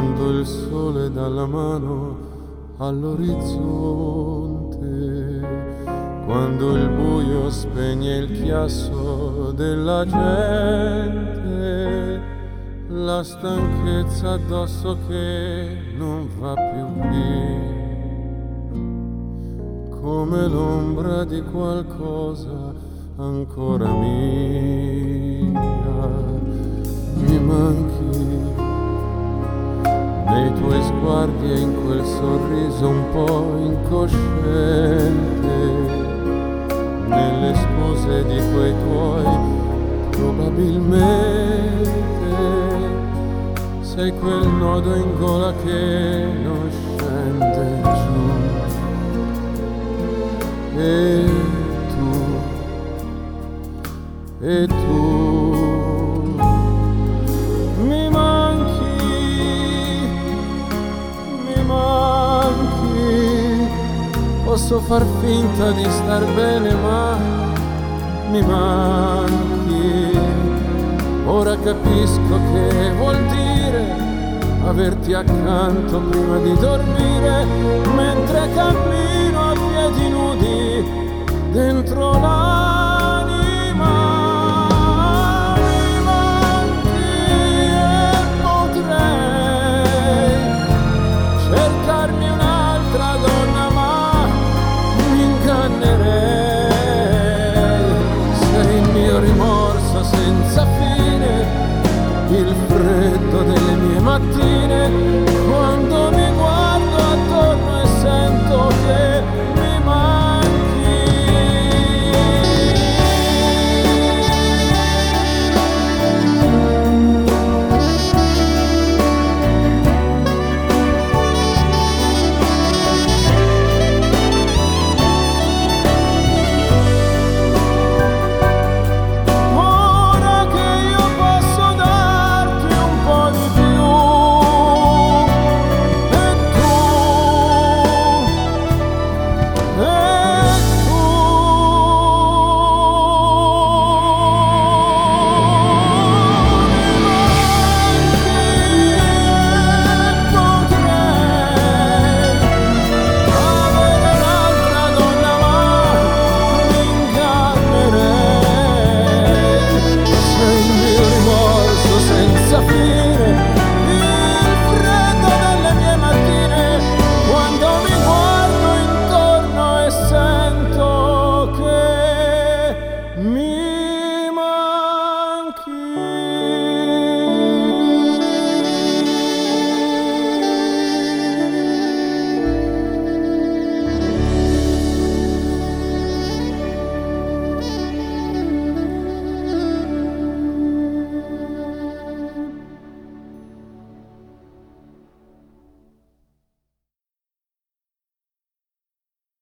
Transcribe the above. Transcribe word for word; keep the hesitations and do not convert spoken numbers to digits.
quando il sole dà la mano all'orizzonte, quando il buio spegne il chiasso della gente, la stanchezza addosso che non va più via, come l'ombra di qualcosa ancora mia. Mi manchi nei tuoi sguardi e in quel sorriso un po' incosciente, nelle scuse di quei tuoi probabilmente sei quel nodo in gola che non scende giù. E tu, e tu mi manchi, mi manchi. Posso far finta di star bene ma mi manchi. Ora capisco che vuol dire averti accanto prima di dormire, mentre cammino a piedi nudi dentro l'anima. Mi manchi e potrei cercarmi un'altra donna, ma mi ingannerei. Sei il mio rimorso senza fine, il freddo delle mie mattine, quando mi guardo attorno e sento che